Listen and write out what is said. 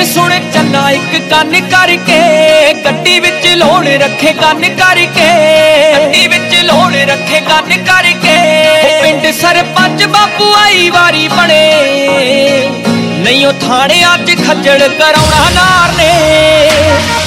सुन चन्ना एक कन करके गड्डी विच लोड़ रखे कन करके गड्डी विच लोड़ रखे कन करके पिंड सरपंच बापू आई वारी बने नहीं ओ थाने अज खज्जल कराउणा नार ने।